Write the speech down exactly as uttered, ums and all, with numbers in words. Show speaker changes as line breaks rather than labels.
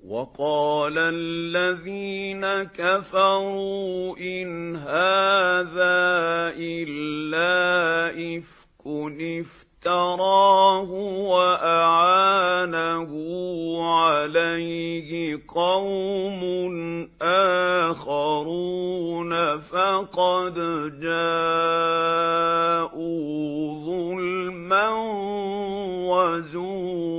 وَقَالَ الَّذِينَ كَفَرُوا إِنْ هَٰذَا إِلَّا إِفْكٌ افْتَرَاهُ وَأَعَانَهُ عَلَيْهِ قَوْمٌ آخَرُونَ فَقَدْ جَاءُوا ظُلْمًا وَزُورًا.